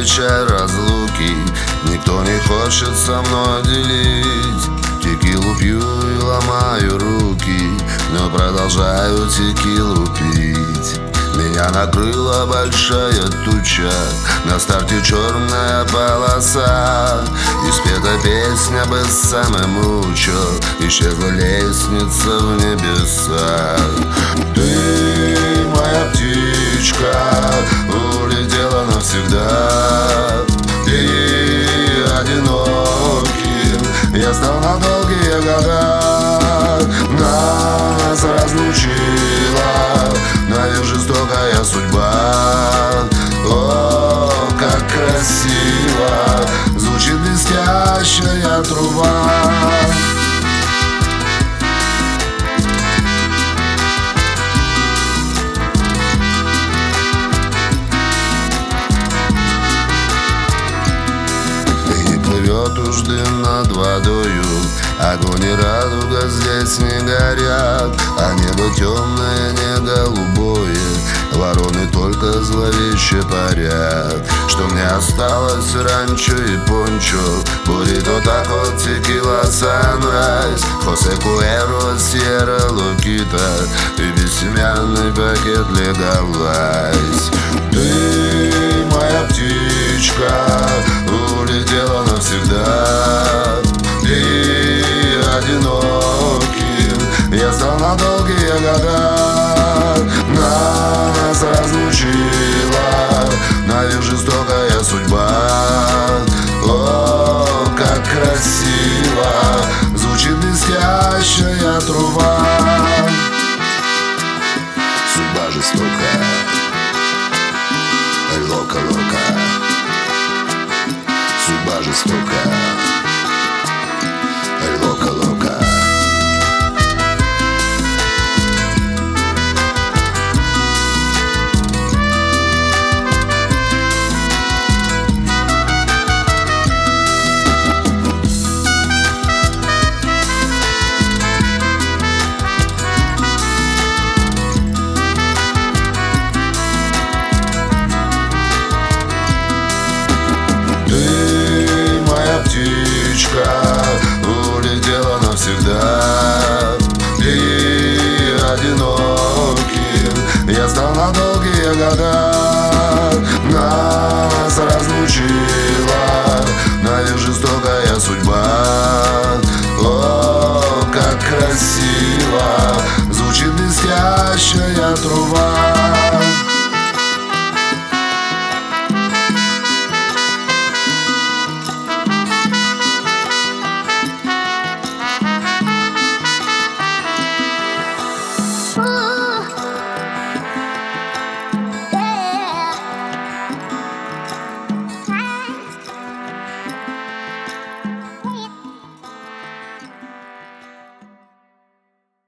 печаль разлуки никто не хочет со мной делить. Текилу пью и ломаю руки, но продолжаю текилу пить. Меня накрыла большая туча, на старте черная полоса, и спета песня бессаме мучо, исчезла лестница в небеса. Ты, моя птичка, улетела навсегда, и одиноким я стал на долгие года. Нас разлучила, наверное, жестокая судьба. О, как красиво звучит блестящая труба. Плывет уж дым над водою, огонь и радуга здесь не горят, а небо темное, не голубое, вороны только зловеще парят. Что мне осталось ранчо и пончо, буррито, тако, текила, санрайз, Хосе Куэро, Сьерра Локита и бессемянный пакет Легалайз. Ты, моя птичка, улетела навсегда,